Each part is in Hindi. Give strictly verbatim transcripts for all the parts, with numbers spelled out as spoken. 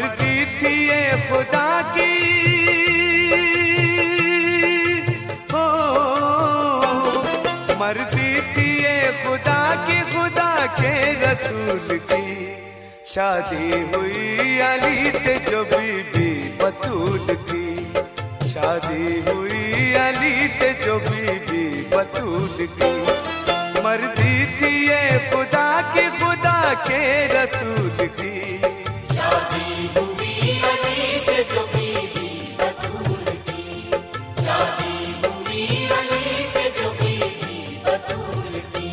मर्जी थी ये खुदा की, हो मर्जी थी ये खुदा की, खुदा के रसूल की शादी हुई अली से जो बीबी बतूल की, शादी हुई अली से जो बीबी बतूल की। मर्जी थी ये खुदा की, खुदा के रसूल की शादी हुई अली से जो बीबी बतूल की, शादी हुई अली से जो बीबी बतूल की।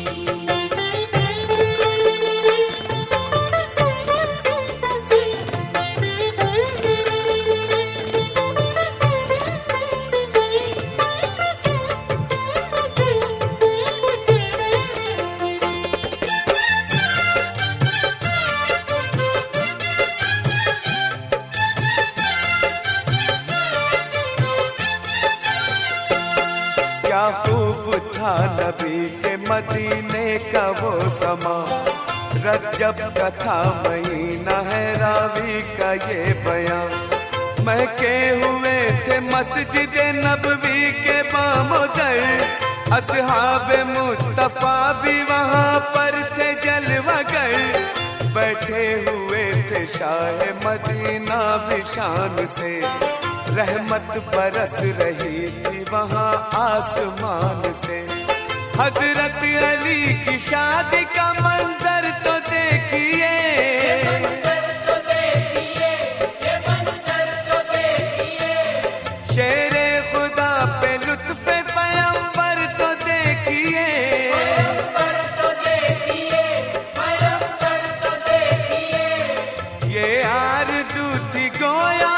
क्या खूब था नबी के मदीने का वो समा, रजब का था महीना है रावी का ये बयां। महके हुए थे मस्जिद नबवी के बामुदर, असहाब मुस्तफा भी वहाँ पर थे जलवागर। बैठे हुए थे शाह मदीना भी शान से, रहमत बरस रही थी वहाँ आसमान से। हजरत अली की शादी का मंजर तो देखिए, ये मंजर तो देखिए, ये मंजर तो देखिए। शेरे खुदा पे लुत्फ़े पैगंबर तो देखिए, पैगंबर तो देखिए, पैगंबर तो देखिए। ये आरज़ू थी गोया,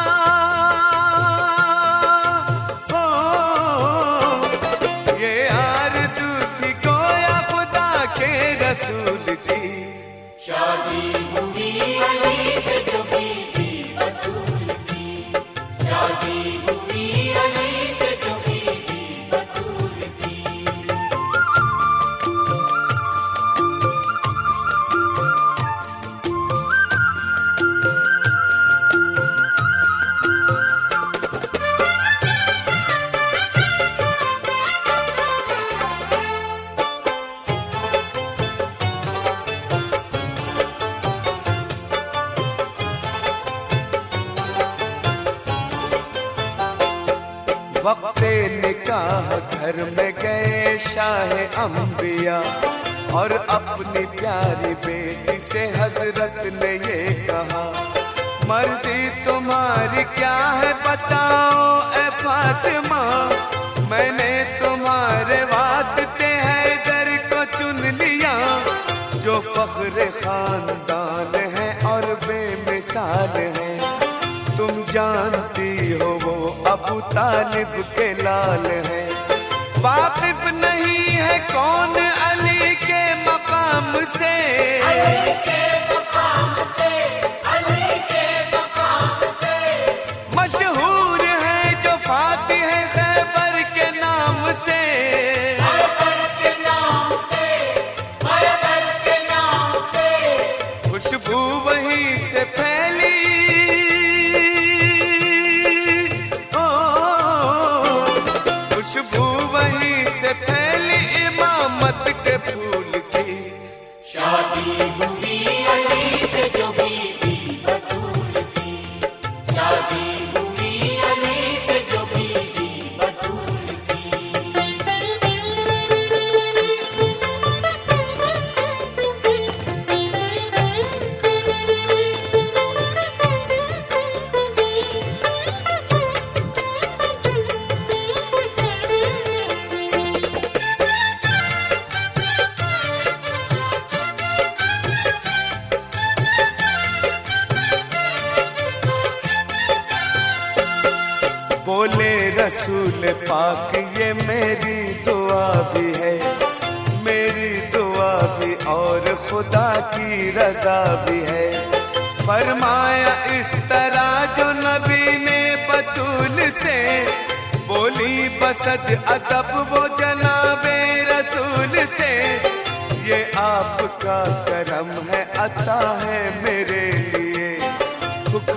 रसूल की शादी हुई अली से जो बीबी बतूल की, शादी हुई अली से जो बीबी बतूल की। वक्ते निकाह घर में गए शाह अंबिया, और अपनी प्यारी बेटी से हजरत ने ये कहा, मर्जी तुम्हारी क्या है बताओ ए फातिमा, मैंने तुम्हारे वास्ते हैदर को चुन लिया, जो फख्र खानदान है और बेमिसाल है। तुम जानती हो वो अबू तालिब के लाल है, वाकिफ नहीं है कौन अली के मकाम से, अली के मकाम से, अली के मकाम से। मशहूर है जो फातिह खैबर के नाम से, खैबर के नाम से, खैबर के नाम से। खुशबू वहीं से फैली, खुशबू वहीं से फैली इमामत के फूल की। शादी हुई अली से जो बीबी बतूल की, शादी हुई अली से जो बीबी बतूल की। बोले रसूल पाक ये मेरी दुआ भी है, मेरी दुआ भी और खुदा की रजा भी है। फरमाया इस तरह जो नबी ने बतूल से, बोली बसद अदब वो जनाबे रसूल से। ये आपका करम है, अता है मेरे लिए,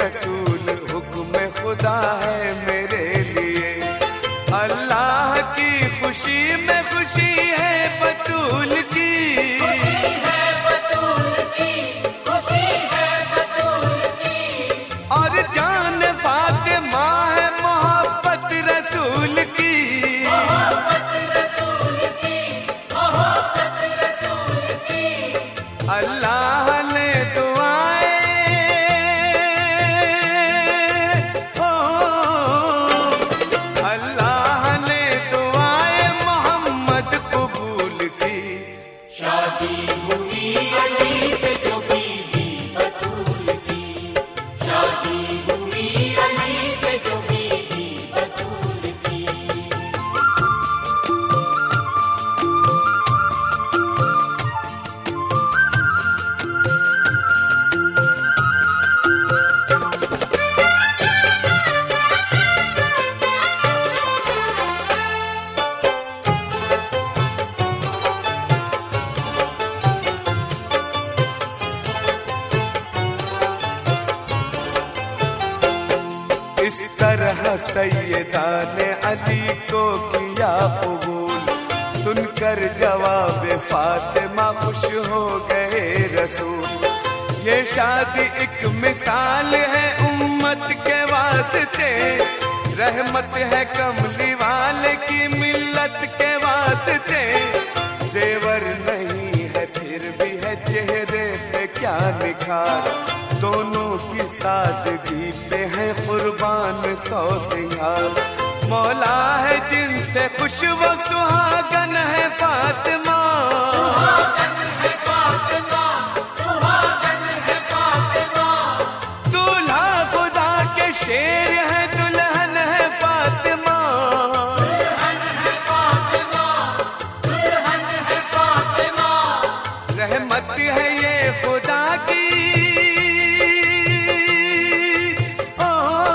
रसूल हुक्म खुदा है मेरे लिए। अल्लाह की खुशी में खुशी है बतूल की, खुशी है बतूल की, खुशी है बतूल की। और जान फातिमा है मोहब्बत रसूल की, मोहब्बत रसूल की, मोहब्बत रसूल की। अल्लाह ने दुआएं ओ अल्लाह ने दुआएं मोहम्मद कबूल की। शादी हुई अली से जो बीबी बतूल की, शादी हुई अली से जो बीबी बतूल की। इस तरह सैयदा ने अली को किया कबूल, सुनकर जवाब फातिमा खुश हो गए रसूल। ये शादी एक मिसाल है उम्मत के वास्ते, रहमत है कमली वाले की मिल्लत के वास्ते। जेवर नहीं है फिर भी है चेहरे पे क्या निखार, दोनों की सादगी पे है कुर्बान सौ सिंगार। मौला है जिनसे खुश वो सुहागन है फातिमा, सुहागन है फातिमा, सुहागन है फातिमा। दूल्हा खुदा के शेर है दुल्हन है फातिमा। दुल्हन है फातिमा, दुल्हन है फातिमा। रहमत है ये खुदा की ओ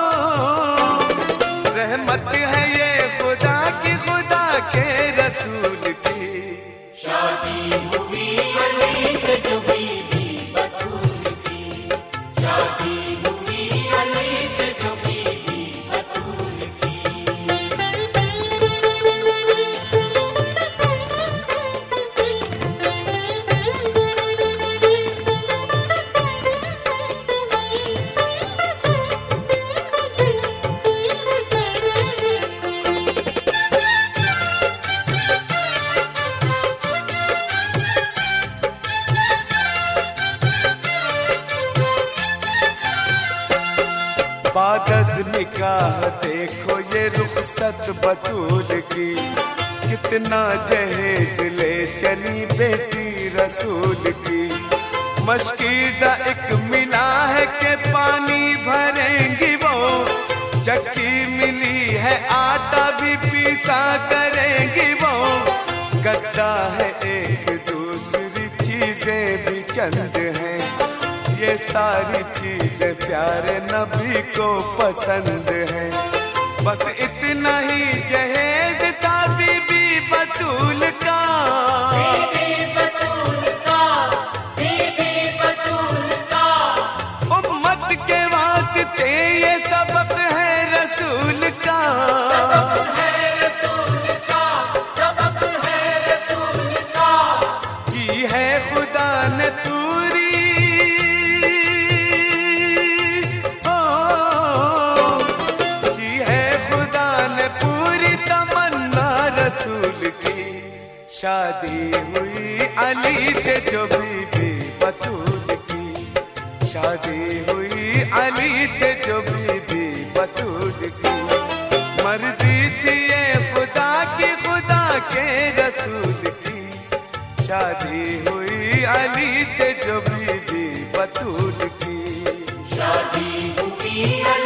रहमत है ये खुदा की, खुदा के रसूल की। शादी हुई अली से जो बीबी बतूल की, शादी हुई अली से जो बीबी बतूल की। बादस निकाह देखो ये रुखसत बतूल की, कितना जहेज ले चली बेटी रसूल की। मशकीज़ा एक मिला है कि पानी भरेंगी वो, चक्की मिली है आटा भी पीसा करेंगी वो। गद्दा है एक दूसरी चीजें भी चंद हैं, ये सारी चीजें प्यारे नबी को पसंद है। बस इतना ही जहेज था बीबी बतूल का, बीबी बतूल का, बीबी बतूल का। उम्मत के वास्ते ये सबक है रसूल का। सबक है रसूल का, सबक है रसूल का। की है खुदा ने पूरी ओ की है खुदा ने पूरी तमन्ना रसूल की। शादी हुई अली से जो बीबी बतूल की, शादी हुई अली से जो बीबी बतूल की। मर्जी थी ये खुदा की, खुदा के रसूल की। शादी हुई अली से जो बीबी बतूल की। शादी हुई